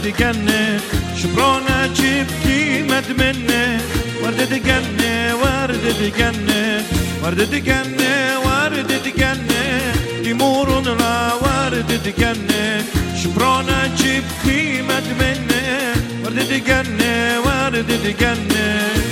تجنن شبرونة جبكي مدمنة ورد تجنن ورد تجنن ورد تجنن ورد تجنن يمورون لا ورد تجنن شبرونة جبكي مدمنة ورد تجنن ورد تجنن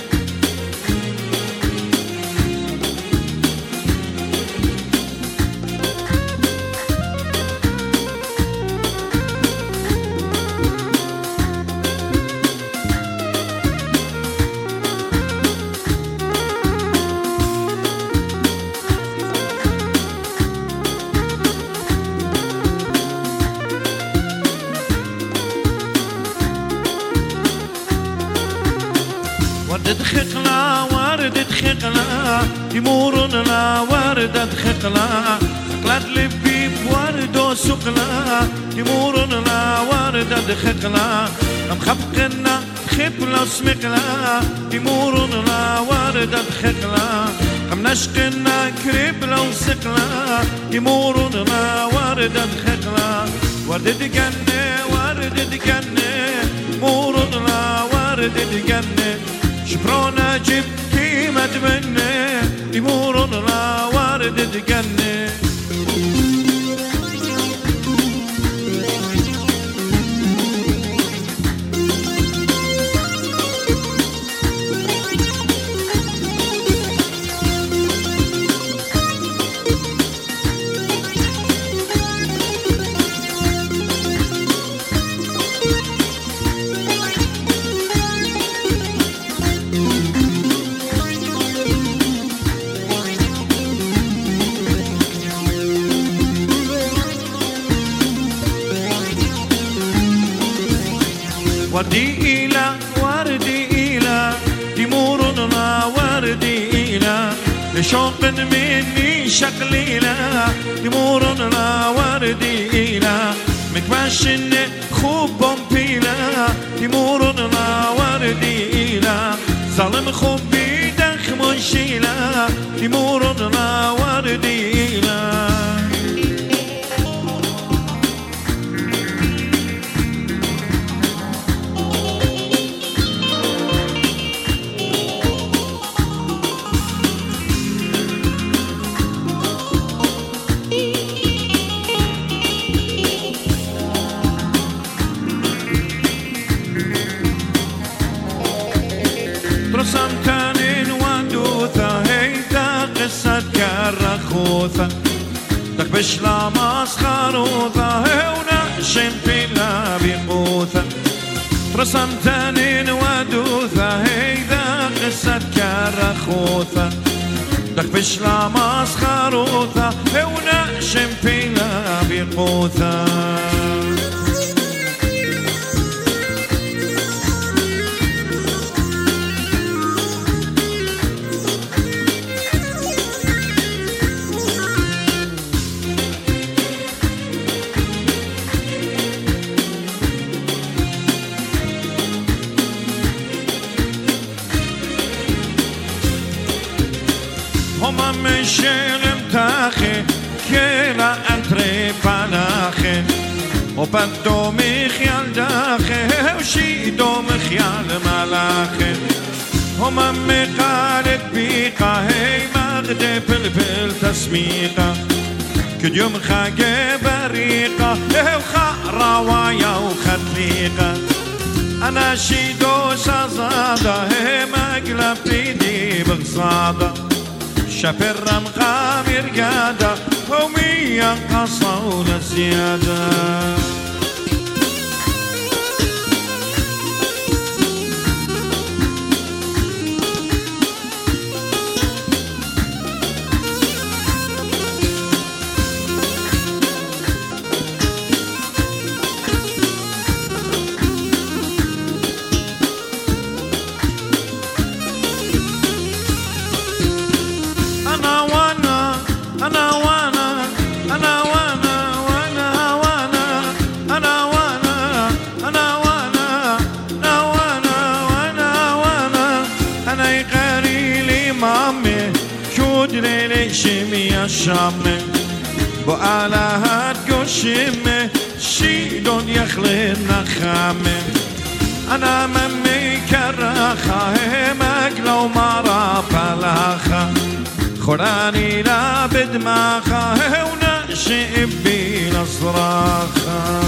وردة خقلة وردة خقلة يمورون لا وردة خقلة خقلة لبي بوردو سقلة يمورون لا وردة خقلة أم خبقنا خبلة سمقلة يمورون لا وردة خقلة أم نشقنا كربلة وسقلة يمورون لا وردة خقلة وردة جنة وردة جنة يمورون لا وردة جنة شبرونة جبكي مدمنة يمورون لا وردة جنة وردي إلى وردي إلى يمورون لا وردي إلى لشوق مني شقليلة يمورون لا وردي إلى مكباشن خوب بمبيلة يمورون لا وردي إلى ظلم خوب بيدخ منشيلة يمورون لا وردي إلى رسمتنين ودوثة هيدا قصة كرخوثة تكبش لا مسخروثة ونقشم بلا بقوثة رسمتنين ودوثة هيدا قصة كرخوثة تكبش لا مسخروثة ونقشم بلا بقوثة هما مشيلم تاخي كلا انتري بلاخي وبدو مخيال داخي وشيدو مخيال ملاخي هما مقالت بيقا هي مغدي بلبل تسميقا كل يوم خاقي بريقا وخراوايا وخطليقا انا شيدو سازادا هي مقلب بيدي بغصادا شفر مغامر قادة ومية قصولة زيادة شمي بو على هاد قشمه شيدون يخلي نخامن أنا ممي كرخا مقلو مرا بلاخا خراني لا بدماخا ونشئ بينا صراخا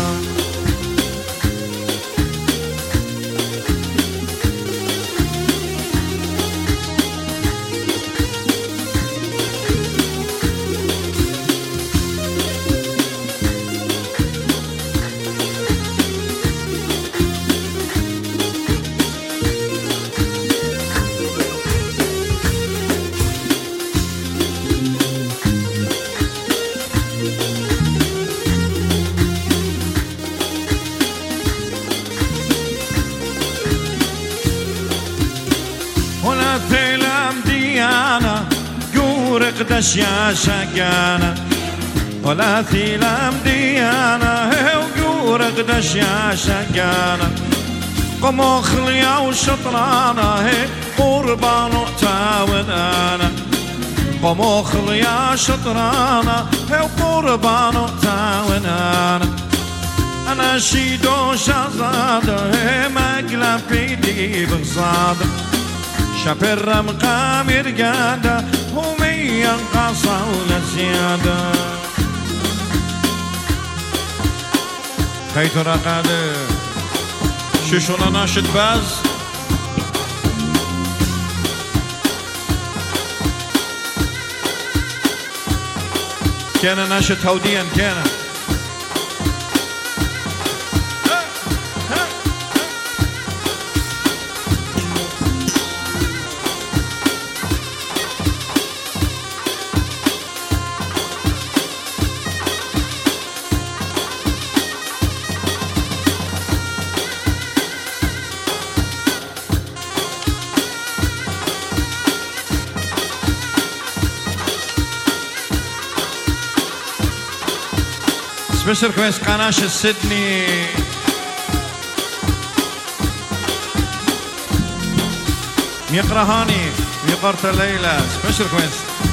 قدش يا شقانا ولا ثيلام ديانا وقور قدش يا شقانا قمو خليا وشطرانا قربان وتاونانا قمو خليا شطرانا وقربان وتاونانا أنا شيدو شازادة مقلب بيدي بغصادة شابر مقامر قادة ينقص ولا زيادة خيط رقادة شوشونا ناشد باز كان ناشد هوديا كان سبيشل كويس قناش السدني ميقرا هاني ميقرت الليلة سبيشل كويس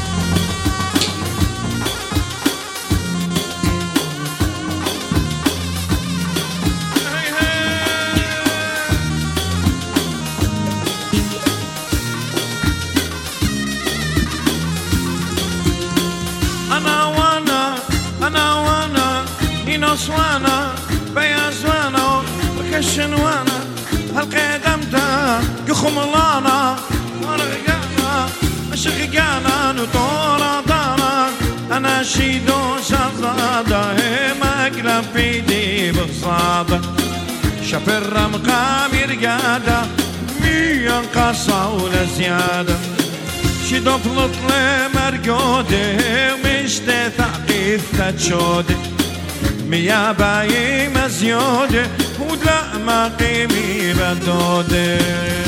صوانا بياز وانا وكشن وانا هالقدمتا قخملانا ورغانا مشغانا نطورا دانا أنا شيدو شازادة مقلب بيدي بغصادة شابر مقامر قادة ميان قصة ولا زيادة شيدو بلطلي مرقودة ومشتي ثقيف تتشودة ميا باي مزيودة ولا ما قيمي بدودة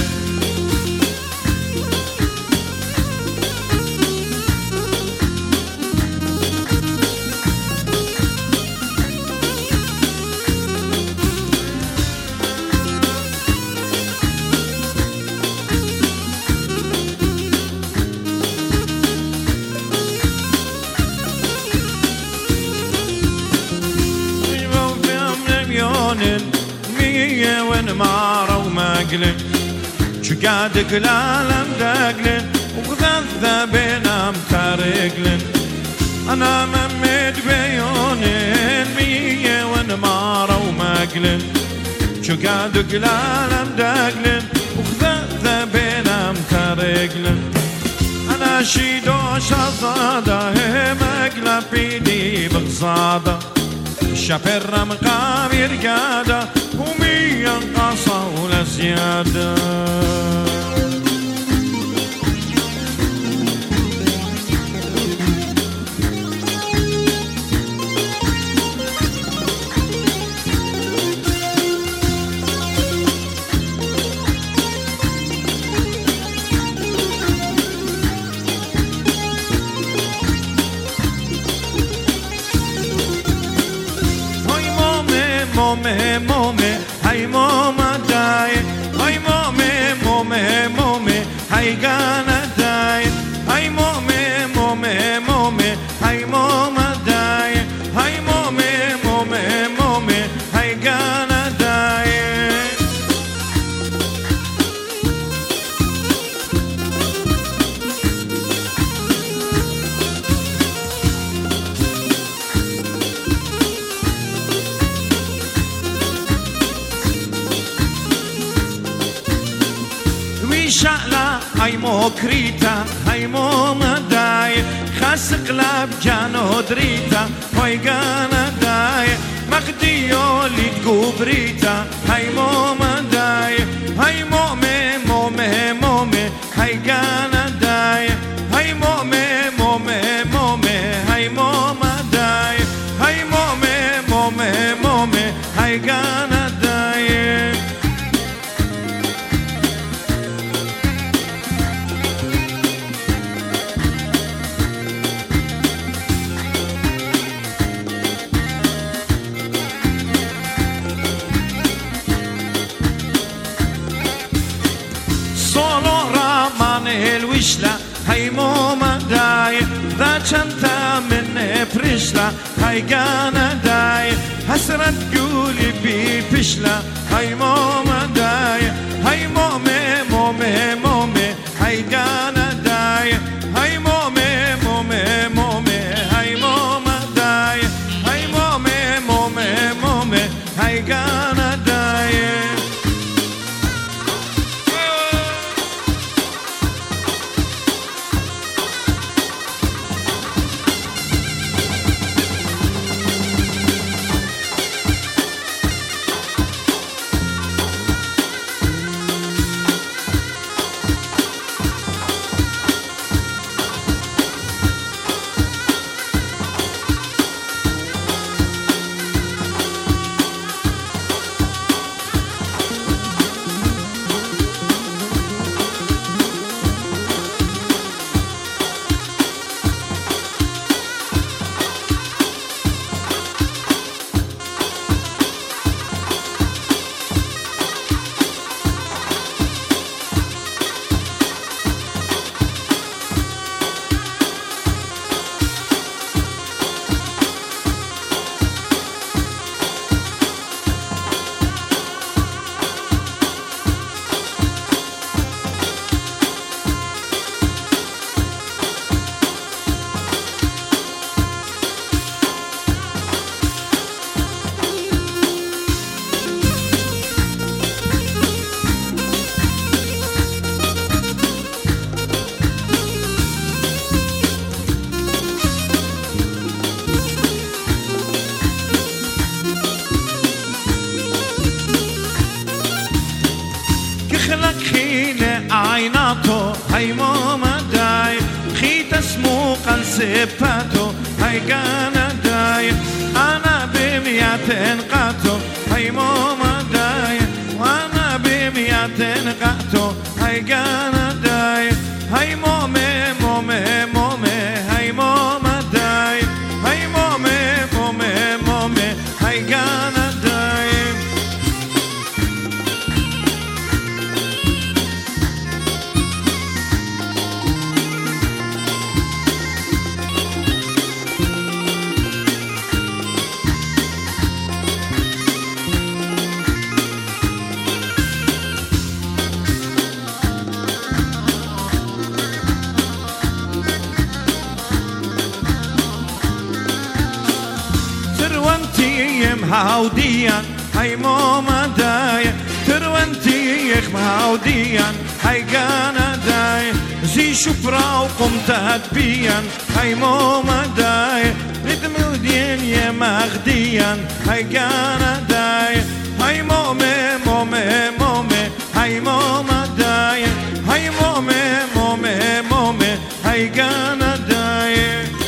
مية ونمارة ومقلن شقادك العالم دقلن وغذا بينام تارقلن أنا ممد بيونين مية ونمارة ومقلن شقادك العالم دقلن وغذا بينام تارقلن أنا شيدو شازادة مقلب بيدي بغصادة شابر مقامر قادة ومية قصة ولا زيادة مومي مومي هاي موما داي هاي مومي مومي مومي هاي قانا داي هاي مومي مومي مومي هاي موما داي هاي مومي مومي مومي شعلا ای مکریتا ای مومدای خاص قلب جانو دریتا پایگان دای مقدیو لیدگو بریتا ای مومدای ای مومه مومه مومه ای گان دای ای مومه مومه مومه ای مومدای ای مومه مومه مومه ای گان دای الوشلا هاي موما داي ذا شنتا من برشلا هاي قانا داي حسرت قولي بي بشلا هاي موما داي هاي مومي مومي مومي هاي قانا داي هاي مومي مومي مومي هاي موما داي هاي مومي مومي مومي هاي قانا داي خلق خيل عيناتو هاي موما داي خيت اسمو قل سباتو هاي قانا داي انا بمياتين قاتو هاي موما داي وانا بمياتين قاتو هاي قانا داي هاي مومي مومي مومي هاي موما داي هاي مومي مومي مومي هاي قانا داي هاوديان هاي موما داي تروانتي يخ هاوديان هاي قانا داي زي شفرا وقمت هدبيان هاي موما داي ردم ودين يا مغديان هاي قانا داي هاي مومي مومي مومي هاي موما داي هاي مومي مومي مومي هاي قانا داي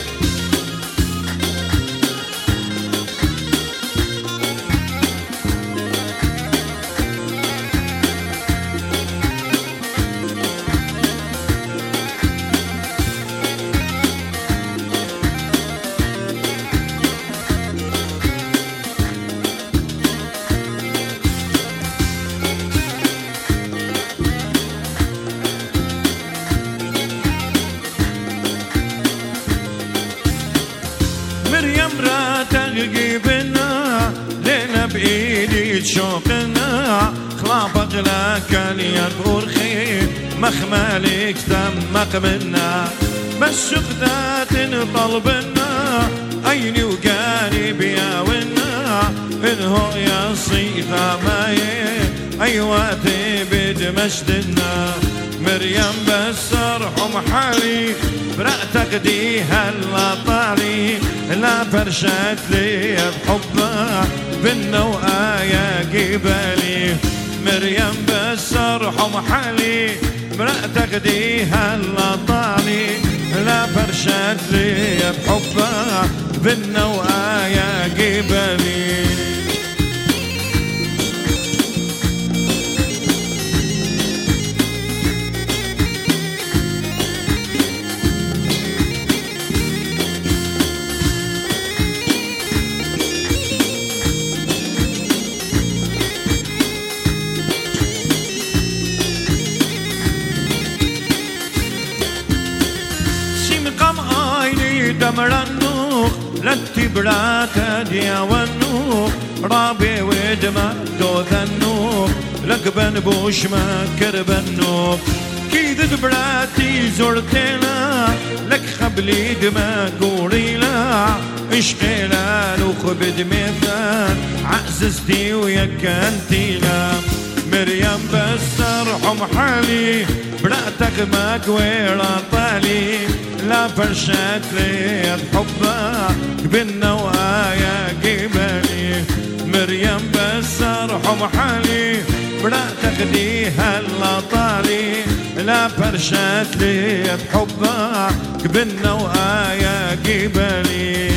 مريم را تغيبنا لنا بإيدي شوقنا خلافك لك اليربور خير مخمالك تم قبلنا بس شقدات طلبنا عيني وقالبي يا ونا انه يا صيفة ماي ايواتي بدمشدنا مريم بس ارحم حالي برأتك دي هلا طالي لا فرشت لي بحبها بالنوآ يا جبالي مريم بس ارحم حالي برأتك دي هلا طالي لا فرشت لي بحبها بالنوآ يا جبالي دمر النوخ لتي براتا ديا والنوخ رابي ودما دوذ النوخ لقبن بوش ما كرب النوخ كيد براتي زرتنا لك خبلي دما قوريلا اشقيلا لوخ بدمثان عززتي ويكنتيلا مريم بس ارحم حالي برأتك ما قويرا طالي لا فرشت لي بحبها بالنوآ يا جبالي مريم بس ارحم حالي برأتك دي هلا طالي لا فرشت لي بحبها بالنوآ يا جبالي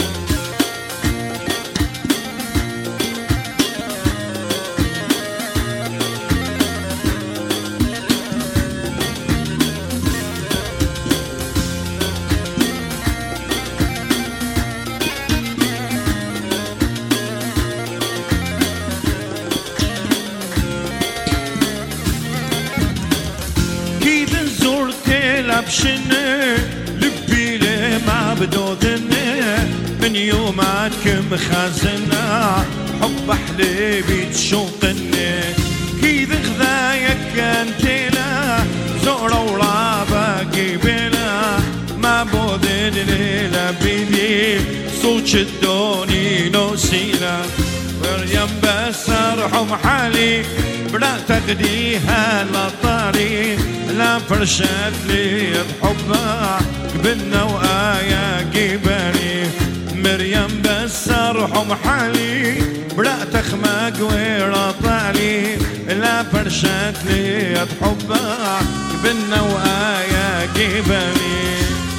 بشنة لبي لي ما بدودنة من يوماتك مخازنة حب حليبي تشوقني كيد غذايك كانتلا زورة ورابا قبلا ما بودن ليلة بيدي صوت الدوني نوسيلا مريم بس ارحم حالي برأتك دي هلا طاري لا فرشت لي بحبها بالنوآ يا جبالي مريم بس ارحم حالي برأتك ما قويرة طالي لا فرشت لي بحبها بالنوآ يا جبالي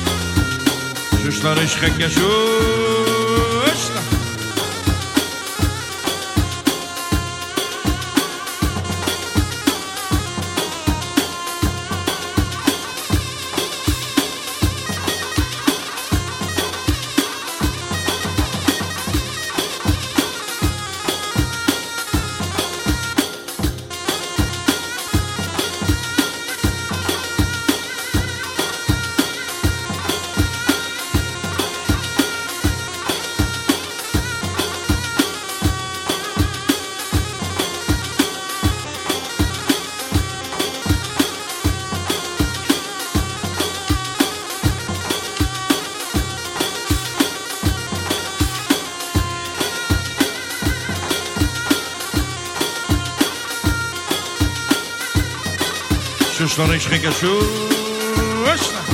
شوشلا رشخك يا شوشلا شوش لريش خيكا شوش